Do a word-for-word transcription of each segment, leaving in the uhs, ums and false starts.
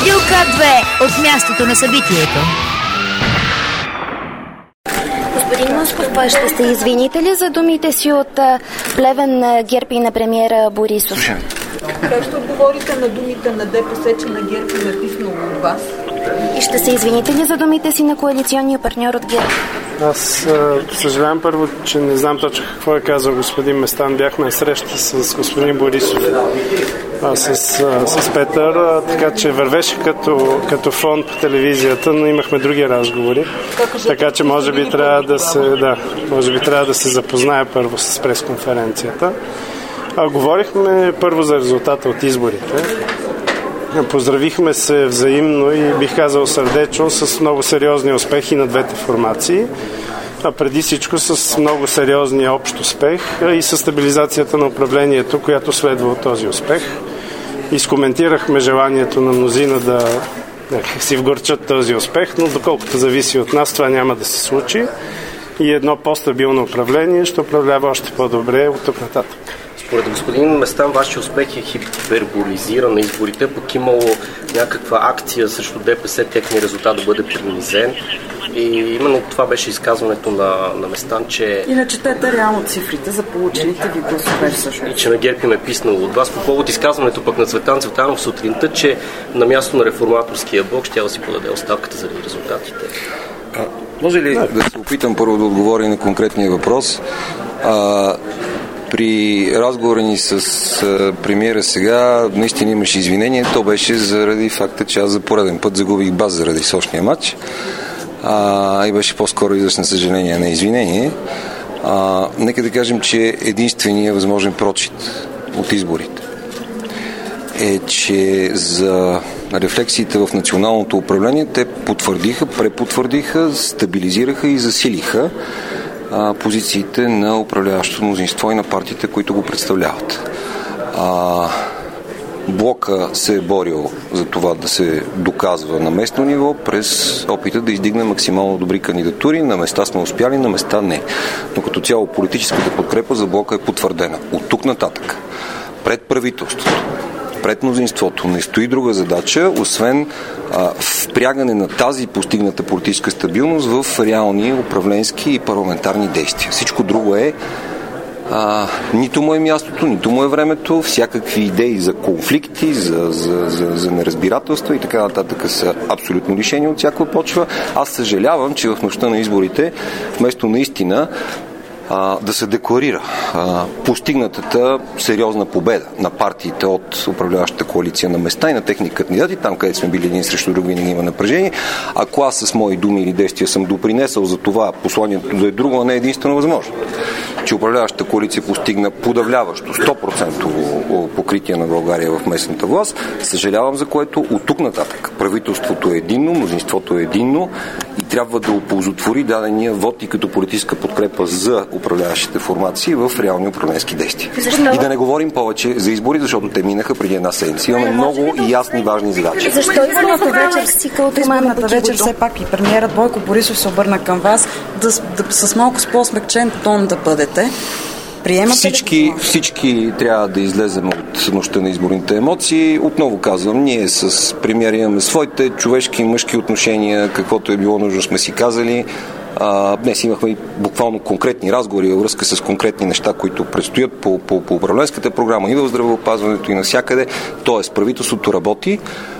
Радио К две от мястото на събитието. Господин Москов, ще се извините ли за думите си от Плевен на ГЕРБ и на премиера Борисов? Слушаме. Как ще отговорите на думите на ДПС, че на ГЕРБ е написано от вас? И ще се извините ли за думите си на коалиционния партньор от ГЕРБ? Аз а, съжалявам първо, че не знам точно какво е казал господин Местан. Бяхме на среща с господин Борисов, а, с, а, с Петър, а, така че вървеше като, като фон по телевизията, но имахме други разговори. Така че може би трябва да се, да, може би трябва да се запознае първо с пресконференцията. А, говорихме първо за резултата от изборите. Поздравихме се взаимно и бих казал сърдечно с много сериозни успехи на двете формации, а преди всичко с много сериозния общ успех и с стабилизацията на управлението, която следва от този успех. Изкоментирахме желанието на мнозина да си вгорчат този успех, но доколкото зависи от нас, това няма да се случи и едно по-стабилно управление ще управлява още по-добре от тук нататък. Според господин Местан, вашия успех е хиперболизиран на изборите, пък имало някаква акция срещу ДПС, техния резултат да бъде принизен. И именно това беше изказването на, на Местан, че... И начетете реално цифрите за получените ви гласове всъщност. И че на ГЕРБ им е писнало от вас. По повод изказването пък на Цветан Цветанов сутринта, че на място на реформаторския блок ще да си подаде оставката заради резултатите. А, може ли да. да се опитам първо да отговоря на конкретния въпрос? А, При разговора ни с а, премиера сега наистина имаше извинение. То беше заради факта, че аз за пореден път загубих баз заради сочния матч. А, и беше по-скоро израз на съжаление, на извинение. А, нека да кажем, че единственият възможен прочит от изборите е, че за рефлексиите в националното управление те потвърдиха, препотвърдиха, стабилизираха и засилиха позициите на управляващото мнозинство и на партиите, които го представляват. А, блока се е борил за това да се доказва на местно ниво през опита да издигне максимално добри кандидатури. На места сме успяли, на места не. Но като цяло политическата подкрепа за блока е потвърдена. От тук нататък, пред правителството, пред мнозинството не стои друга задача, освен а, впрягане на тази постигната политическа стабилност в реални управленски и парламентарни действия. Всичко друго е а, нито му е мястото, нито му е времето, всякакви идеи за конфликти, за, за, за, за неразбирателства и така нататък са абсолютно лишени от всякаква почва. Аз съжалявам, че в нощта на изборите вместо наистина да се декларира а, постигнатата сериозна победа на партиите от управляващата коалиция на места и на техни кандидати, там където сме били един срещу друг, винаги има напрежение. Ако аз с мои думи или действия съм допринесъл за това посланието да е друго, а не единствено възможно, че управляващата коалиция постигна подавляващо сто процента покритие на България в местната власт, съжалявам за което. От тук нататък правителството е единно, мнозинството е единно и трябва да оползотвори дадения вод и като политическа подкрепа за управляващите формации в реални управленски действия. Защо? И да не говорим повече за избори, защото те минаха преди една седмица. Имаме много и ясни и важни задачи. Защо изборната вечер си от изборната вечер все пак и премиерът Бойко Борисов се обърна към вас да, да с малко с по-смекчен тон да бъдете? Всички, всички трябва да излезем от нощта на изборните емоции. Отново казвам, ние с премиера имаме своите човешки и мъжки отношения, каквото е било нужно сме си казали. А, днес имахме и буквално конкретни разговори във връзка с конкретни неща, които предстоят по, по, по управленската програма и в здравеопазването и навсякъде. Тоест правителството работи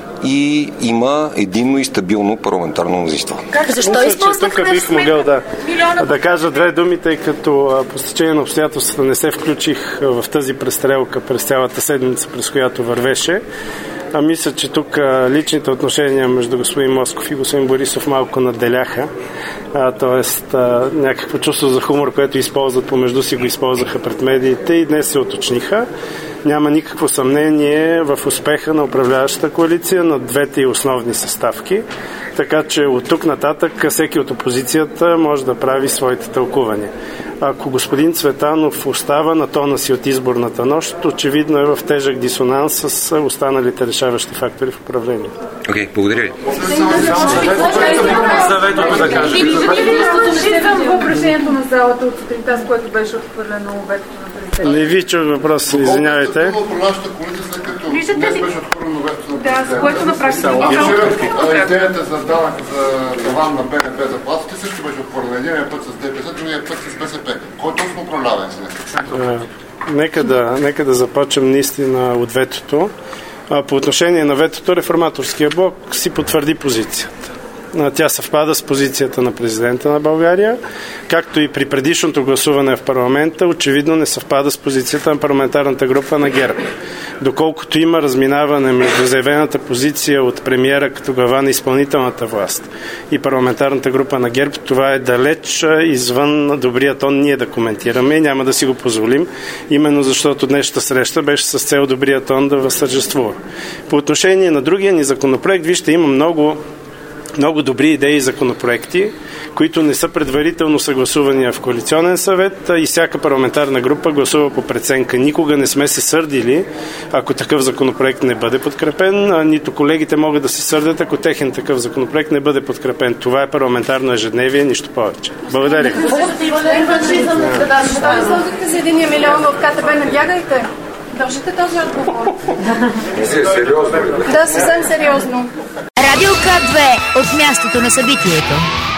и има единно и стабилно парламентарно мнозинство. Как? Защо използвахте? Тук бих могъл да, да кажа две думи, тъй като по стечение на обстоятелствата не се включих в тази престрелка през цялата седмица, през която вървеше. А мисля, че тук личните отношения между господин Москов и господин Борисов малко надделяха. Т.е. някакво чувство за хумор, което използват помежду си, го използваха пред медиите и днес се уточниха. Няма никакво съмнение в успеха на управляващата коалиция на двете основни съставки. Така че от тук нататък всеки от опозицията може да прави своите тълкувания. Ако господин Цветанов остава на тона си от изборната нощ, очевидно е в тежък дисонанс с останалите решаващи фактори в управлението. Окей, okay, благодаря ви. Заветото да кажа. Въпрешението на залата от сутринта, с което беше отхвърлено ветото на президента. Не ви чух въпрос, извинявайте. виждате ли? Днес беше отхвърлено ветото на Да, с което направи идеята за данък за таван на Б Н П заплатите също беше отхвърлена. Единият път с Д П С, другия път с Б С П. Кой точно управлява институцията? Нека да, нека да започнем наистина от ветото. По отношение на ветото, Реформаторския блок си потвърди позицията. Тя съвпада с позицията на президента на България, както и при предишното гласуване в парламента, очевидно не съвпада с позицията на парламентарната група на ГЕРБ. Доколкото има разминаване между заявената позиция от премиера като глава на изпълнителната власт и парламентарната група на ГЕРБ, това е далеч извън добрия тон ние да коментираме и няма да си го позволим, именно защото днешната среща беше с цел добрия тон да възтържествува. По отношение на другия ни законопроект, вижте, има много много добри идеи и законопроекти, които не са предварително съгласувани в коалиционен съвет и всяка парламентарна група гласува по преценка. Никога не сме се сърдили, ако такъв законопроект не бъде подкрепен, а нито колегите могат да се сърдят, ако техен такъв законопроект не бъде подкрепен. Това е парламентарно ежедневие, нищо повече. Благодаря. Да сложите за единия милион от К Т Б, не бягайте. Държите този отговор. Сериозно ли? Да, съвсем сериозно. Радио К две от мястото на събитието.